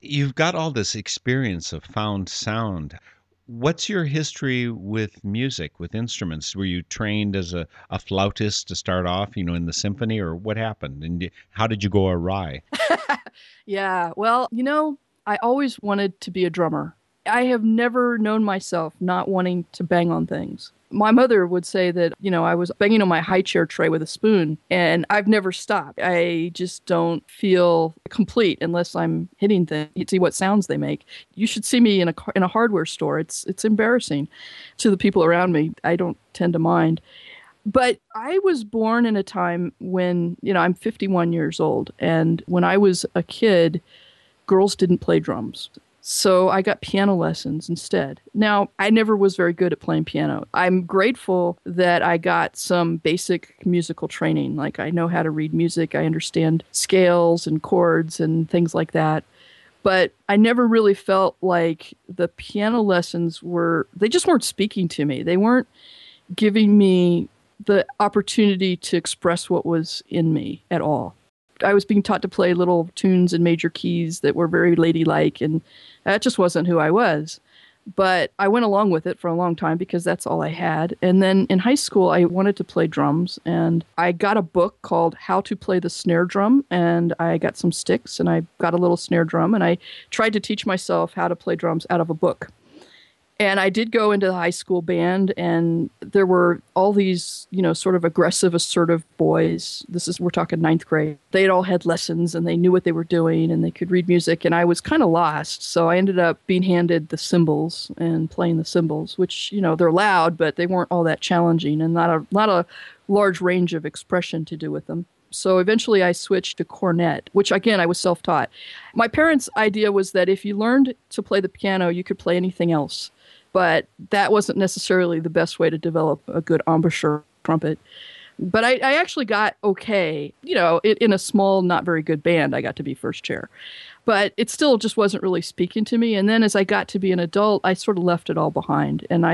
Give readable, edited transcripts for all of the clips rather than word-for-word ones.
You've got all this experience of found sound. What's your history with music, with instruments? Were you trained as a flautist to start off, in the symphony, or what happened? And how did you go awry? Yeah, well, I always wanted to be a drummer. I have never known myself not wanting to bang on things. My mother would say that, I was banging on my high chair tray with a spoon, and I've never stopped. I just don't feel complete unless I'm hitting things. You see what sounds they make. You should see me in a hardware store. It's embarrassing to the people around me. I don't tend to mind. But I was born in a time when, I'm 51 years old. And when I was a kid, girls didn't play drums. So I got piano lessons instead. Now, I never was very good at playing piano. I'm grateful that I got some basic musical training. Like I know how to read music, I understand scales and chords and things like that. But I never really felt like the piano lessons they just weren't speaking to me. They weren't giving me the opportunity to express what was in me at all. I was being taught to play little tunes in major keys that were very ladylike, and that just wasn't who I was. But I went along with it for a long time because that's all I had. And then in high school, I wanted to play drums, and I got a book called How to Play the Snare Drum, and I got some sticks, and I got a little snare drum, and I tried to teach myself how to play drums out of a book. And I did go into the high school band, and there were all these, sort of aggressive, assertive boys. We're talking ninth grade. They had all had lessons, and they knew what they were doing, and they could read music, and I was kind of lost. So I ended up being handed the cymbals and playing the cymbals, which, they're loud, but they weren't all that challenging, and not a large range of expression to do with them. So eventually I switched to cornet, which again, I was self-taught. My parents' idea was that if you learned to play the piano, you could play anything else. But that wasn't necessarily the best way to develop a good embouchure trumpet. But I actually got okay, in a small, not very good band, I got to be first chair. But it still just wasn't really speaking to me. And then as I got to be an adult, I sort of left it all behind. And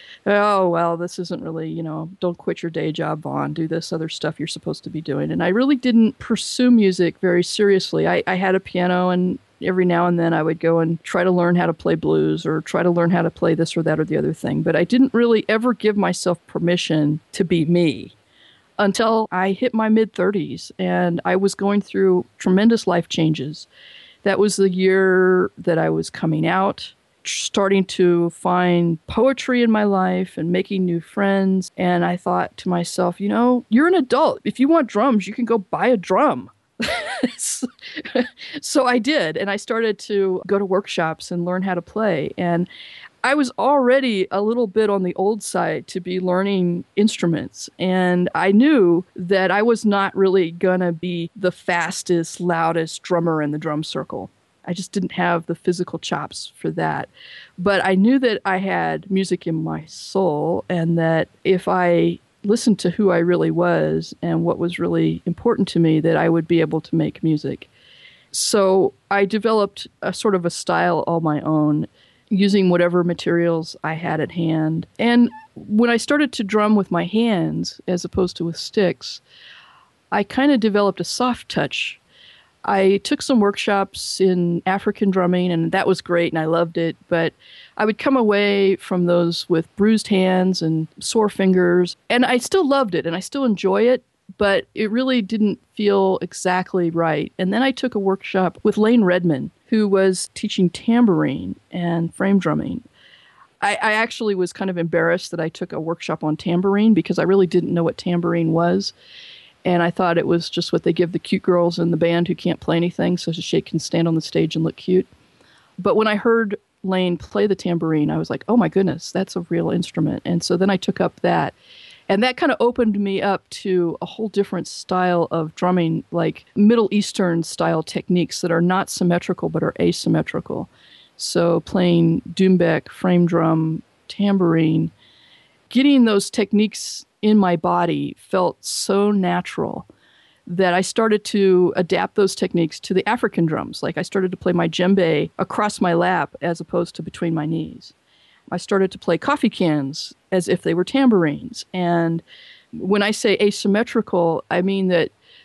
oh, well, this isn't really, don't quit your day job, Vaughn. Do this other stuff you're supposed to be doing. And I really didn't pursue music very seriously. I had a piano, and every now and then I would go and try to learn how to play blues or try to learn how to play this or that or the other thing. But I didn't really ever give myself permission to be me until I hit my mid-30s, and I was going through tremendous life changes. That was the year that I was coming out, starting to find poetry in my life and making new friends. And I thought to myself, you're an adult. If you want drums, you can go buy a drum. So I did, and I started to go to workshops and learn how to play. And I was already a little bit on the old side to be learning instruments. And I knew that I was not really going to be the fastest, loudest drummer in the drum circle. I just didn't have the physical chops for that. But I knew that I had music in my soul, and that if I listened to who I really was and what was really important to me, that I would be able to make music. So I developed a sort of a style all my own, using whatever materials I had at hand. And when I started to drum with my hands as opposed to with sticks, I kind of developed a soft touch. I took some workshops in African drumming, and that was great, and I loved it. But I would come away from those with bruised hands and sore fingers, and I still loved it, and I still enjoy it, but it really didn't feel exactly right. And then I took a workshop with Lane Redman, who was teaching tambourine and frame drumming. I actually was kind of embarrassed that I took a workshop on tambourine because I really didn't know what tambourine was. And I thought it was just what they give the cute girls in the band who can't play anything so she can stand on the stage and look cute. But when I heard Lane play the tambourine, I was like, oh my goodness, that's a real instrument. And so then I took up that. And that kind of opened me up to a whole different style of drumming, like Middle Eastern style techniques that are not symmetrical but are asymmetrical. So playing doumbek, frame drum, tambourine, getting those techniques in my body felt so natural that I started to adapt those techniques to the African drums. Like I started to play my djembe across my lap as opposed to between my knees. I started to play coffee cans as if they were tambourines. And when I say asymmetrical, I mean that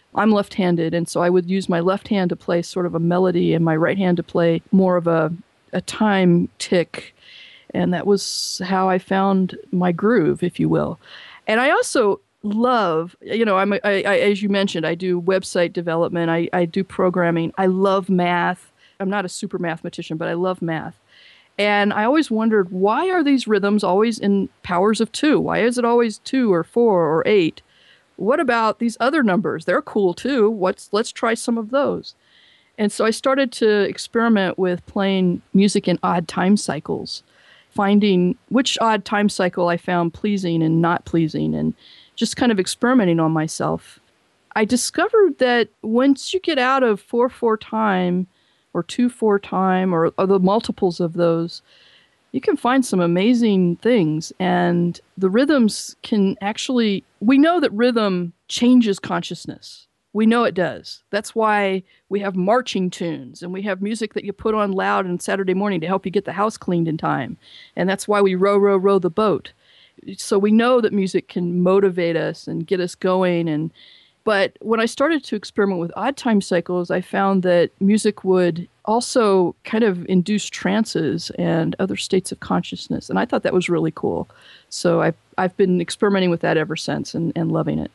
I'm left-handed, and so I would use my left hand to play sort of a melody and my right hand to play more of a time tick. And that was how I found my groove, if you will. And I also love, as you mentioned, I do website development. I do programming. I love math. I'm not a super mathematician, but I love math. And I always wondered, why are these rhythms always in powers of 2? Why is it always 2 or 4 or 8? What about these other numbers? They're cool too. Let's try some of those. And so I started to experiment with playing music in odd time cycles, finding which odd time cycle I found pleasing and not pleasing, and just kind of experimenting on myself. I discovered that once you get out of 4/4 time or 2/4 time or the multiples of those, you can find some amazing things. And the rhythms can actually, we know that rhythm changes consciousness. We know it does. That's why we have marching tunes and we have music that you put on loud on Saturday morning to help you get the house cleaned in time. And that's why we row, row, row the boat. So we know that music can motivate us and get us going. But when I started to experiment with odd time cycles, I found that music would also kind of induce trances and other states of consciousness. And I thought that was really cool. So I've been experimenting with that ever since and loving it.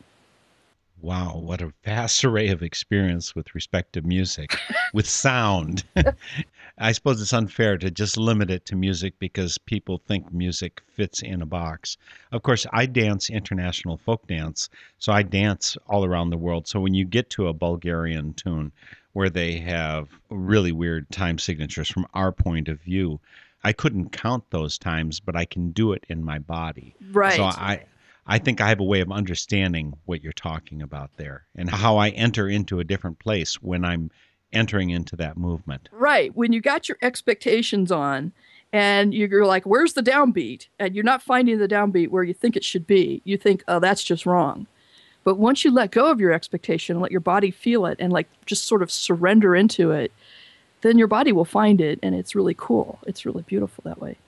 Wow, what a vast array of experience with respect to music, with sound. I suppose it's unfair to just limit it to music because people think music fits in a box. Of course, I dance international folk dance, so I dance all around the world. So when you get to a Bulgarian tune where they have really weird time signatures from our point of view, I couldn't count those times, but I can do it in my body. Right. So I think I have a way of understanding what you're talking about there and how I enter into a different place when I'm entering into that movement. Right. When you got your expectations on and you're like, where's the downbeat? And you're not finding the downbeat where you think it should be. You think, oh, that's just wrong. But once you let go of your expectation, let your body feel it and like just sort of surrender into it, then your body will find it. And it's really cool. It's really beautiful that way.